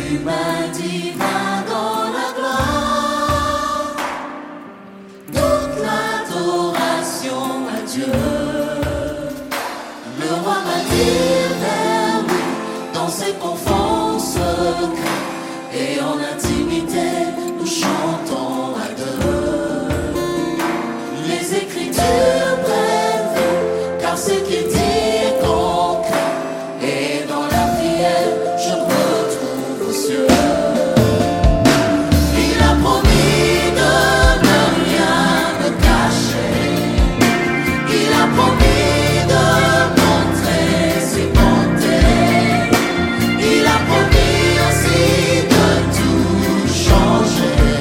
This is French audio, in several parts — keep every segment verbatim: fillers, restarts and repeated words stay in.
m'as dit va dans la gloire. Toute l'adoration à Dieu. Le roi m'a dit vers lui dans ses profonds secrets. Et en intimité nous chantons à deux. Les Écritures brèves, car ce qu'il dit est concret. Et dans la prière je me retrouve aux cieux. Il a promis de ne rien me cacher. Il a promis de montrer ses bontés. Il a promis aussi de tout changer.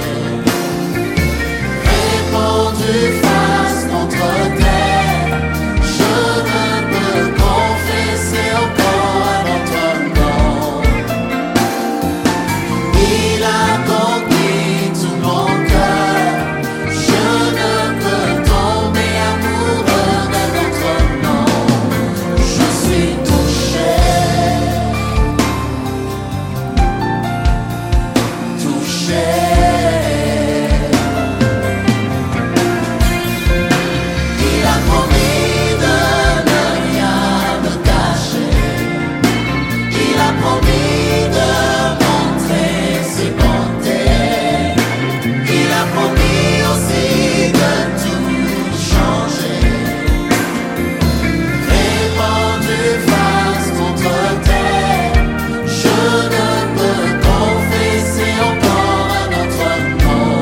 Répandu face contre terre, je ne peux confesser encore un autre nom. Il a conquis tout mon cœur, je ne peux tomber amoureux d'un autre nom. Je suis touché, touché. Il a promis de ne rien me cacher. Il a promis de montrer ses bontés. Il a promis aussi de tout changer. Répandu face contre terre, je ne peux confesser encore un autre nom.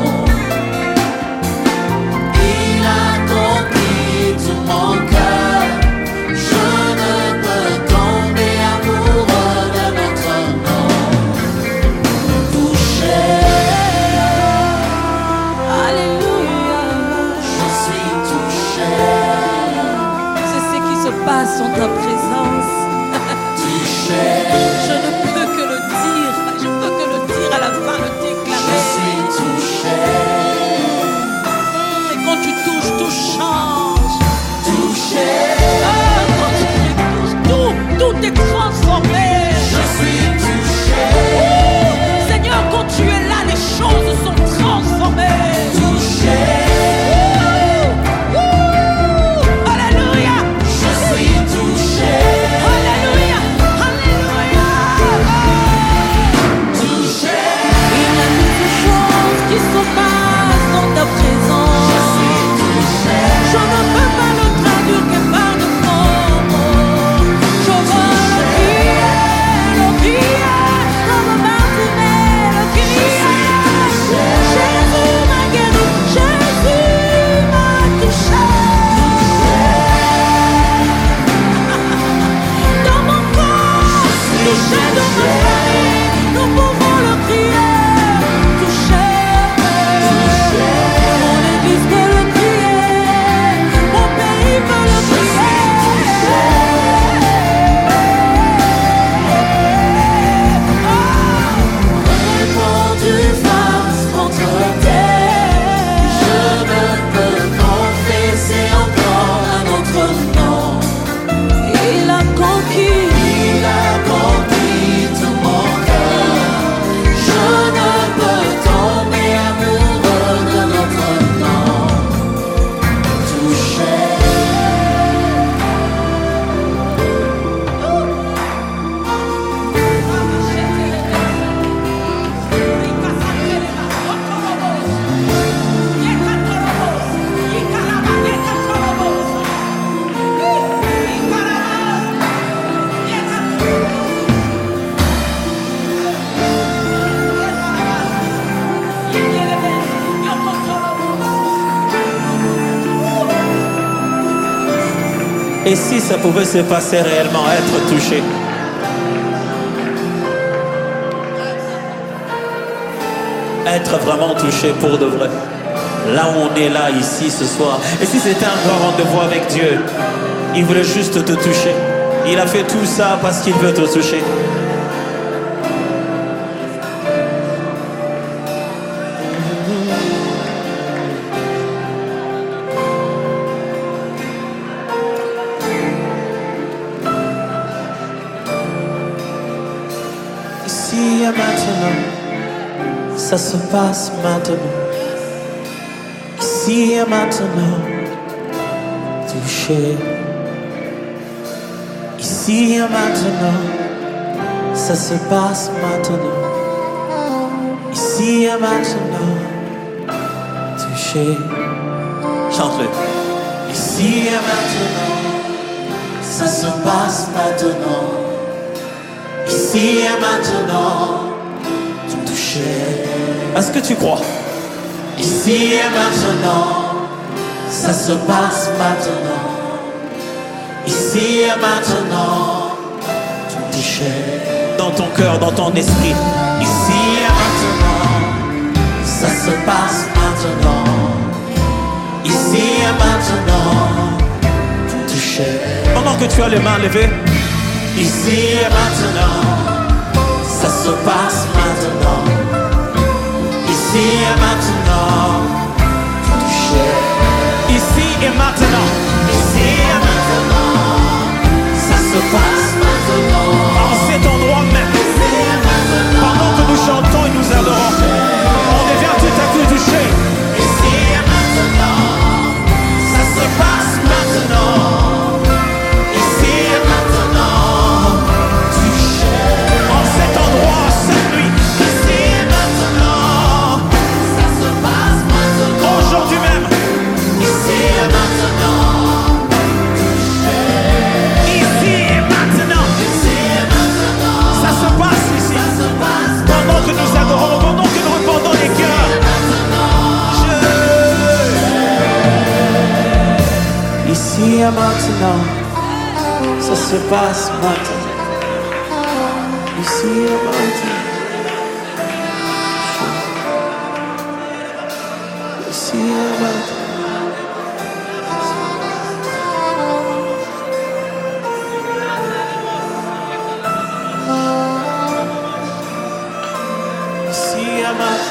Il a conquis tout mon cœur, je ne peux tomber amoureux d'un autre nom. Touché, Alléluia. je suis touché, C'est ce qui se passe en ta présence. touché, Je ne peux que le dire. Je peux que le dire à la fin, le je déclarer. suis touché, Et quand tu touches, tout change. touché, Ah, quand tu touches, tout, tout est transformé. je suis touché, Seigneur, quand tu es là, les choses sont transformées. touché, Ouh! Alléluia. je suis touché, Alléluia. Alléluia. touché, Il y a quelque chose qui se passe dans ta présence. je suis touché, Je ne peux pas le traduire que par de mots. Je veux le crier, le crier, comme Martinet, le crier. Jésus m'a guéri, Jésus m'a touché. Dans mon corps, touché dans ma famille, nous pouvons le crier. Touché, mon église peut le crier, mon pays peut le crier. répandu face contre terre, je ne peux confesser encore un autre nom. Il a conquis, Il a conquis tout mon cœur, je ne peux tomber amoureux de notre nom. Touché, Et si ça pouvait se passer réellement, être touché? Être vraiment touché pour de vrai. Là où on est là, ici, ce soir. Et si c'était un grand rendez-vous avec Dieu, il voulait juste te toucher. Il a fait tout ça parce qu'il veut te toucher. Ici et maintenant, ça se passe maintenant. Ici et maintenant, touché. Ici et maintenant, ça se passe maintenant. Ici et maintenant, touché. Chante-le. Ici et maintenant, ça se passe maintenant. Ici et maintenant, tout touché. Est-ce que tu crois? Ici et maintenant, ça se passe maintenant. Ici et maintenant, tout touché. Dans ton cœur, dans ton esprit. Ici et maintenant, ça se passe maintenant. Ici et maintenant, tout touché. Pendant que tu as les mains levées, ici et maintenant, ça se passe maintenant. Ici et maintenant, tout touché. Ici et maintenant, ici et maintenant, ça se passe maintenant. En cet endroit même, pendant que nous chantons et nous adorons, on devient tout à coup touché. Ici et maintenant, ça se passe maintenant. Ici et maintenant, touché. En cet endroit, cette nuit, ici et maintenant, ça se passe maintenant. Aujourd'hui même, ici et maintenant, touché. Ici et maintenant, ici et maintenant, ça se passe ici. ça se passe Pendant que nous adorons, pendant que nous répandons les cœurs. Je... Ici et maintenant, ça se passe maintenant. Ici et maintenant. Ici et maintenant. Ici et maintenant.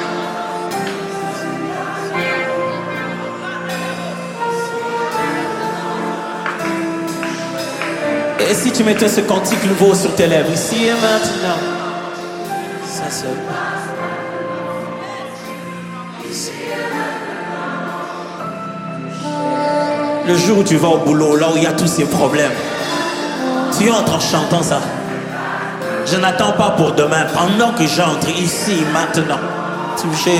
Et si tu mettais ce cantique nouveau sur tes lèvres, ici et maintenant, ça se passe. Le jour où tu vas au boulot, là où il y a tous ces problèmes, tu entres en chantant ça. Je n'attends pas pour demain, pendant que j'entre ici, maintenant, touché.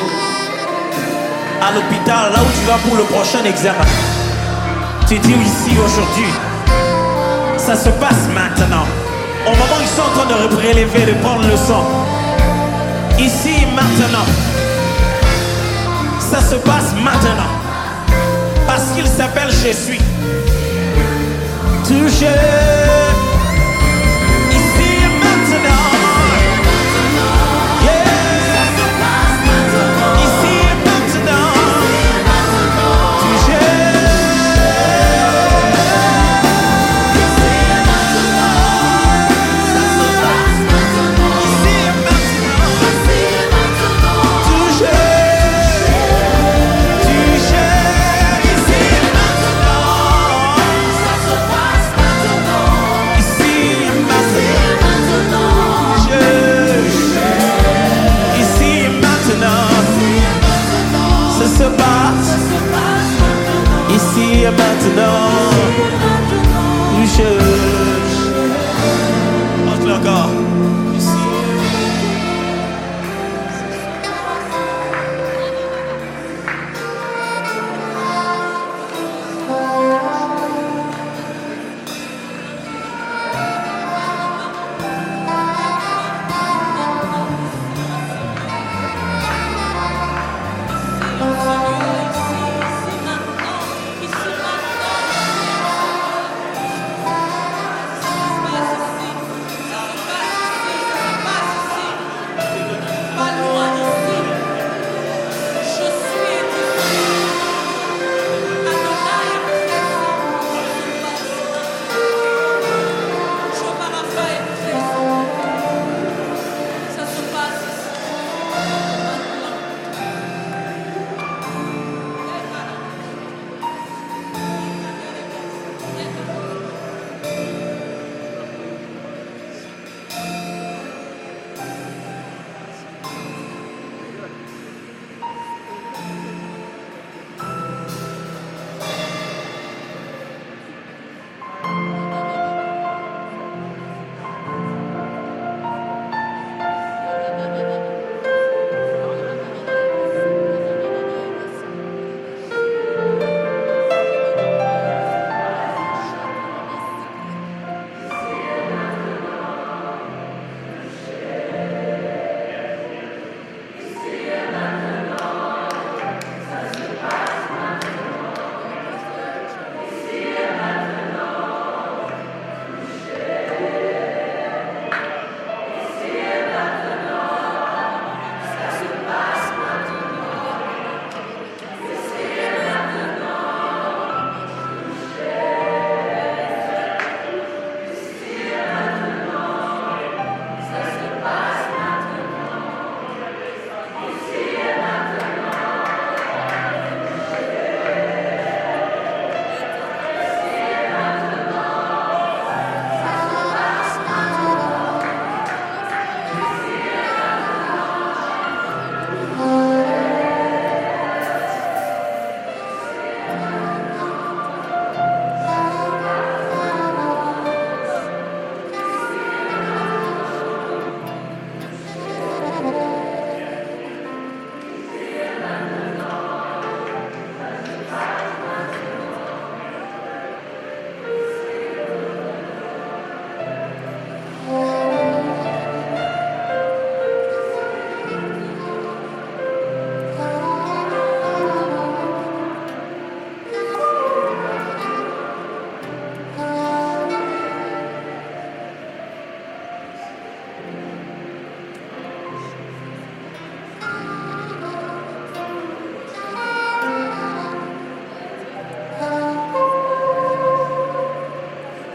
À l'hôpital, là où tu vas pour le prochain examen, tu dis ici aujourd'hui. Ça se passe maintenant. Au moment où ils sont en train de prélever, de prendre le sang. Ici, maintenant. Ça se passe maintenant. Parce qu'il s'appelle Je suis. Touché. Ici et maintenant. Yeah. Ici et maintenant. Touché.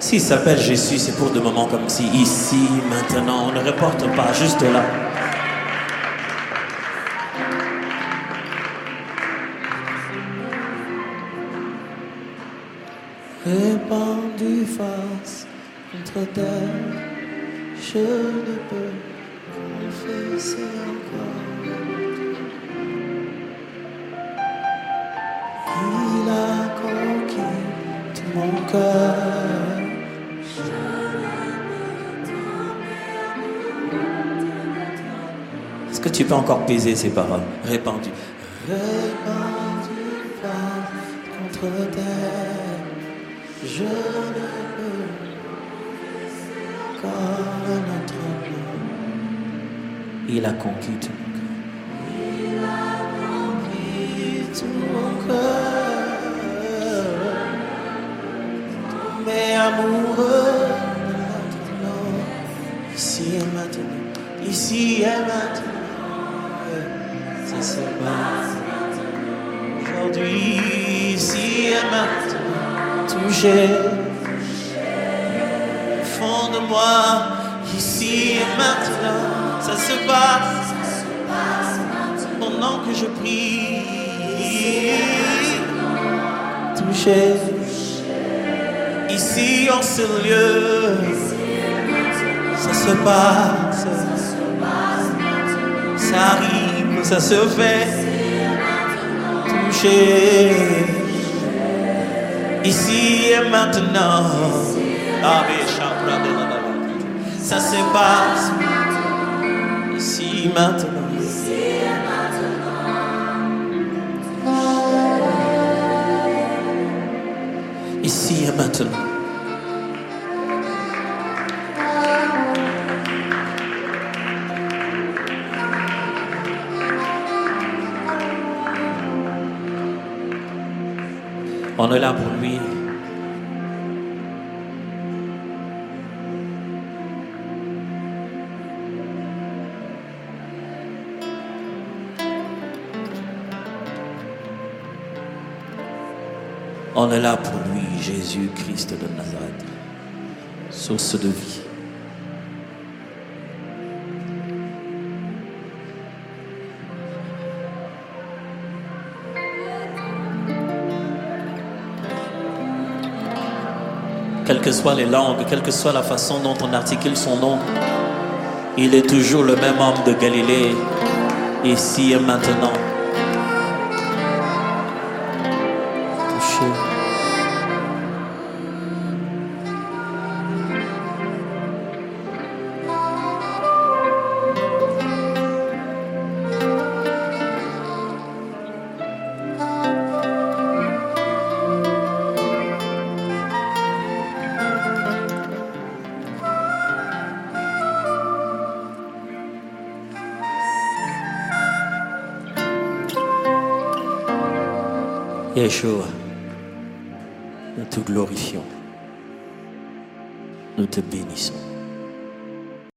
S'il s'appelle Jésus, c'est pour des moments comme si, ici, maintenant, on ne reporte pas, juste là. Répandu face contre terre, je ne peux confesser encore. Il a conquis tout mon cœur. Est-ce que tu peux encore peser ces paroles? Répandu. Répandu face contre terre, je ne peux encore notre nom. Il a conquis tout mon cœur. Il a conquis tout mon cœur. Mais amoureux de notre nom, ici et maintenant, ici et maintenant. Ça se passe aujourd'hui, ici et maintenant, touché au fond de moi, ici et maintenant, ça se passe pendant que je prie, touché ici en ce lieu, ça se passe, ça arrive, ça se fait, touché, ici et maintenant. Ah, ça se passe, ici maintenant. Ici et maintenant. On est là pour lui. On est là pour lui, Jésus-Christ de Nazareth, source de vie. Quelles que soient les langues, quelle que soit la façon dont on articule son nom, il est toujours le même homme de Galilée, ici et maintenant. Touché. Yeshua, nous te glorifions, nous te bénissons.